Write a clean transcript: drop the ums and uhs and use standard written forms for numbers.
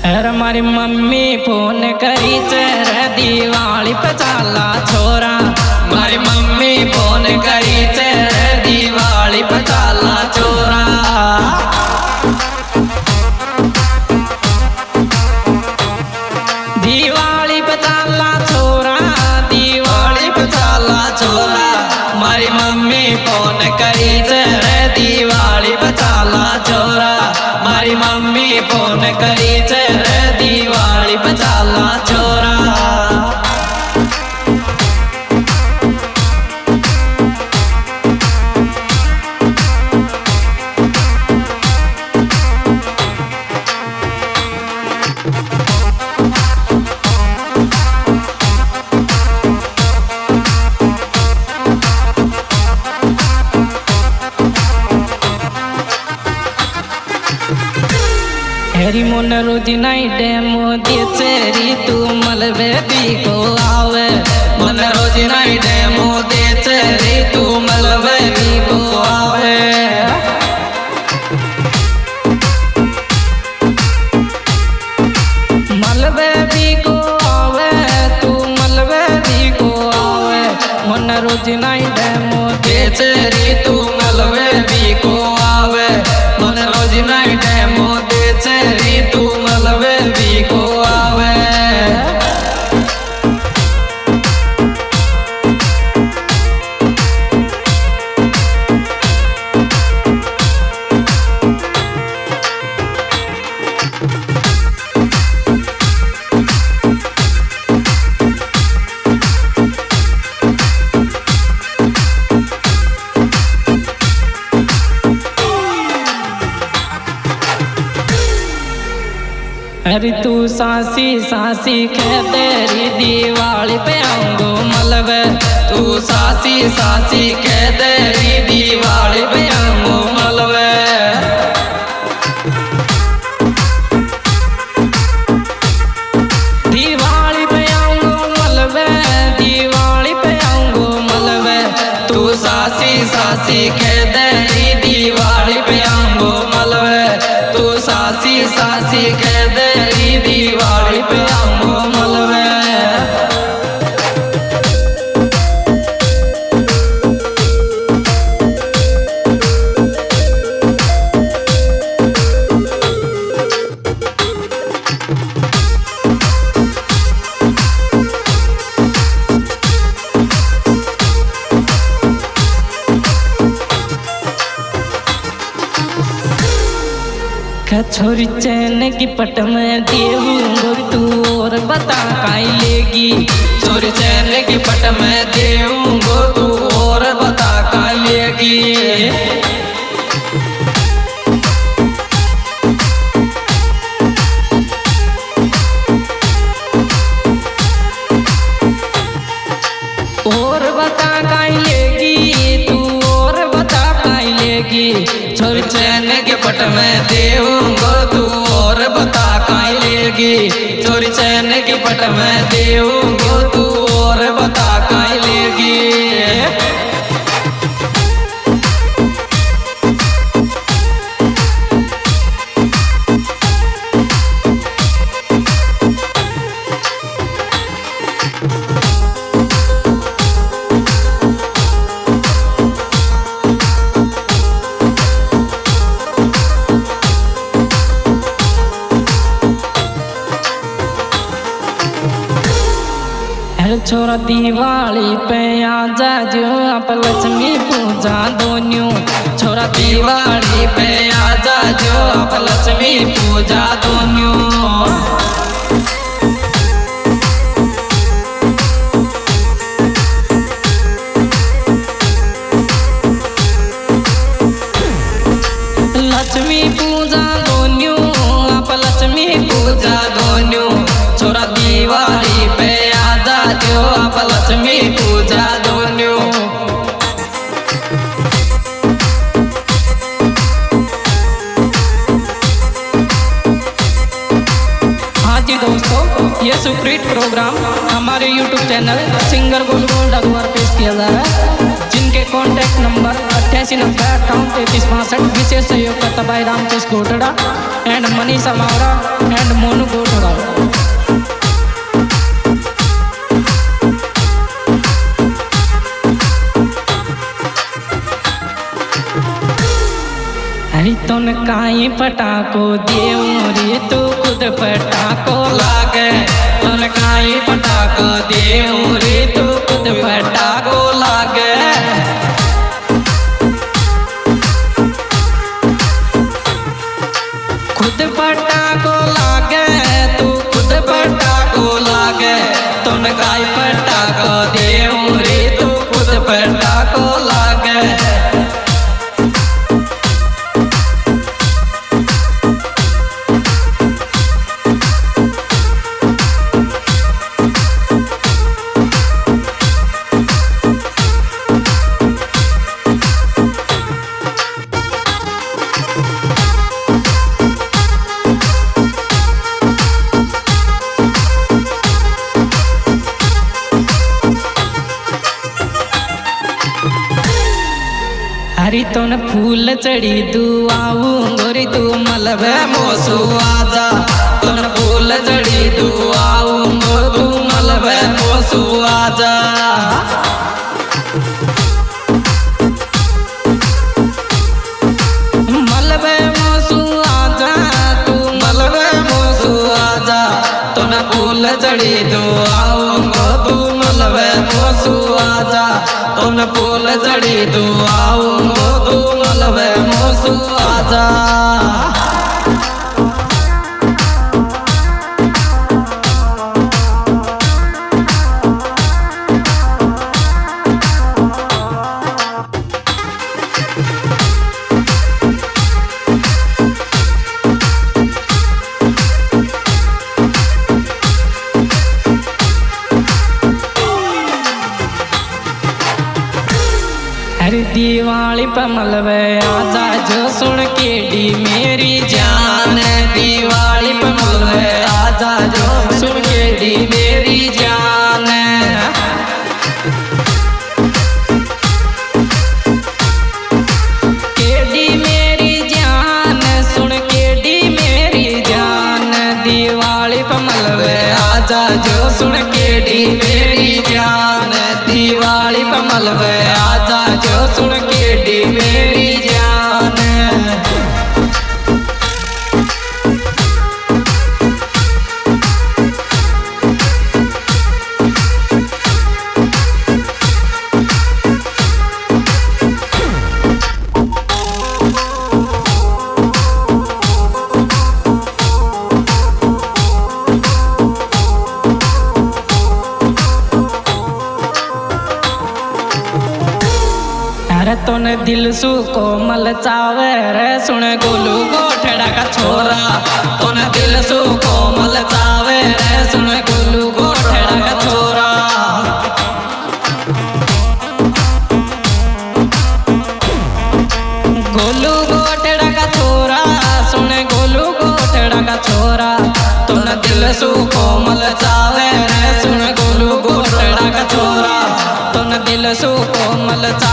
अरे मारी mummy phone करी चेर दिवाली पे चाला छोरा। मारी मम्मी फोन करी चेर दिवाली पे चाला छोरा। दिवाली पे चाला छोरा, दिवाली पे चाला छोरा। मारी मम्मी फोन करी चेर दिवाली पे चाला छोरा। मारी मम्मी फोन करी चेर दिवाली पे चाला छोरा। हेरी मोन रोज नाई डेमो दे चेरी तू मलबे भी को आवे। मन रोज नाई डेमो दे चेरी तू मलबे भी को आवे। मलबे भी को आवे, तू मलबे भी को आवे। मन रोज नाई डेमो दे चेरी तू मलबे भी को आवे। मन रोज नाई डेमो दे चेरी तू मलबे भी को आवे। अरे तू सासी सासी खे तेरी दिवाली पे आऊंगो मलबे। तू सासी सासी खे तेरी दिवाली पे आऊंगो मलबे। दिवाली पे आऊंगो मलबे, दिवाली पे आऊंगो मलबे। तू सासी सासी खे तेरी दिवाली पे आऊंगो मलबे। तू सासी सासी खे तेरी दिवाली पे आऊंगो मलबे। छोरी चैन की पट में देऊंगो तू और बता काई लेगी। छोरी चैन की पट में देऊंगो तू और बता काई लेगी। और बता काई लेगी, तू और बता काई लेगी। छोरी चैन के पट में देऊंगो तू और बता काई लेगी। छोरी चैन के पट में देऊंगो तू और बता काई लेगी। छोरा दिवाली पे आजा जो आप लक्ष्मी पूजा दोन्यू। छोरा दिवाली पे आजा जो आप लक्ष्मी पूजा दोन्यू। लक्ष्मी पूजा दोन्यू, आप लक्ष्मी पूजा दोन्यू। छोरा दिवाली पे आजा जो आप लक्ष्मी पूजा दोन्यू। हाँ जी दोस्तों, ये सुप्रीत प्रोग्राम हमारे YouTube channel singer Golgol Dagwar पेश किया जा रहा है। जिनके कॉन्टैक्ट नंबर 8890583362। विशेष सहयोग करता भाई रामकेश गोटड़ा एंड मनीषा मावरा एंड मोनू गोटड़ा। तुन काई पटाको देव रे तू खुद पटाको लागे। तुन काई पटाको देव रे तू खुद पटाको लागे। खुद पटाको लागे तू खुद पटाको लागे। तुन काई पटाको देव रे तू खुद पटाको लागे। हरी तुन फूल चढ़ी दुआऊ गोरी तू मलबे मोसू आजा। तुन फूल चढ़ी दुआऊ गो तू मलबे मोसू आजा। मलबे मोसू आजा तू मलबे मोसू आजा। तुन फूल चढ़ी दुआऊ गो तू मलबे मोसू आजा। तुन फूल चढ़ी दुआऊ गो तू मलबे मोसू आजा। हर दिवाली पे मलबे आजा जो सुन के डी मेरी जान। दिवाली पे मलबे आजा जो सुन के डी मेरी जान। केडी मेरी जान सुन केडी मेरी जान। दिवाली पे मलबे आजा जो सुन केडी मेरी जान। दिवाली पे मलबे आजा जो सुन केडी मेरी जान। तुन दिल सु कोमल चावे रे सुन गोलू गोठड़ा का छोरा। तुन दिल सु कोमल चावे रे सुन गोलू गोठड़ा का छोरा। गोलू गोठड़ा का छोरा सुन गोलू गोठड़ा का छोरा। तुन दिल सु कोमल चावे रे सुन गोलू गोठड़ा का छोरा। तुन दिल सु कोमल